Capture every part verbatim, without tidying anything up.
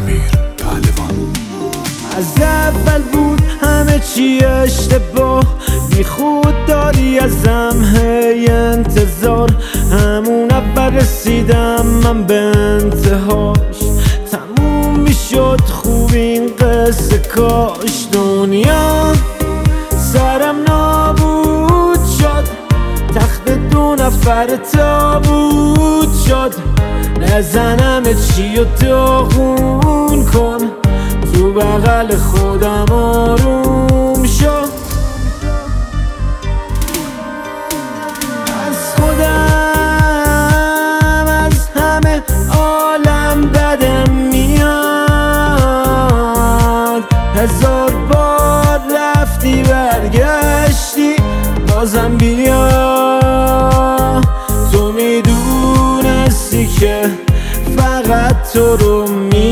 امیر پهلوان. از اول بود همه چی اشتباه، میخود داری ازم هی انتظار. همون اول رسیدم من به انتهاش، تموم میشد خوب این قصه کاش. دنیا سرم نابود شد، تخت دو نفر تابوت شد. نزنم چی و داغون کن، تو بغل خودم آروم شد. از خودم از همه عالم بدم میاد. هزار بار رفتی برگشتی بازم بیا. تو میدونستی که فقط تو رو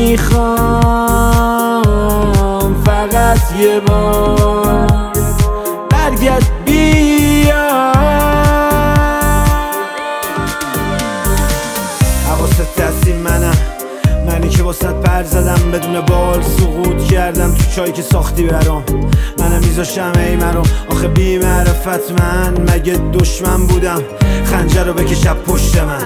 میخوام، فقط یه بار برگرد بیا. حواست هستی منم، منی که واسط پر زدم بدون بال سقوط کردم تو چایی که ساختی برام. منم میذاشم ای مرام، آخه بی معرفت من مگه دشمن بودم؟ خنجر رو بکشم پشت من.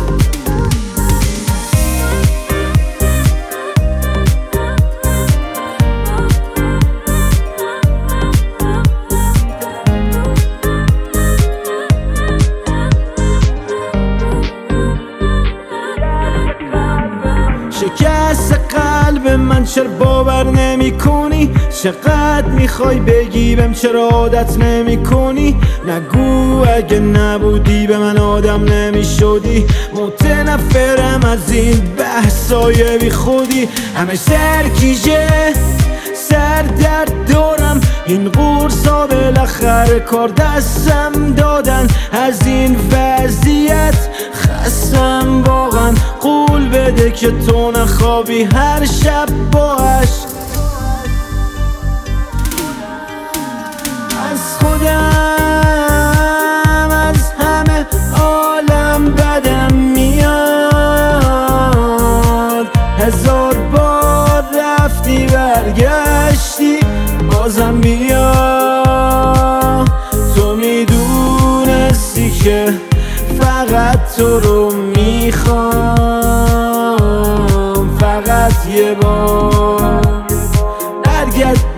شکست قلب من چرا باور نمی کنی؟ چقدر میخوای بگی بهم چرا عادت نمی کنی؟ نگو اگه نبودی به من آدم نمی شدی. متنفرم از این بحثای بی خودی، همه سرکیجه سر درد دارم. این قرصا بالاخره کار دستم دادن، از این وضعیت خستم واقعا. قول بده که تو نخوابی هر شب با عشق. از خودم از همه عالم بدم میاد. هزار بار رفتی برگشتی بازم بیا. تو میدونستی که فقط تو رو میخوام، فقط یه بار برگرد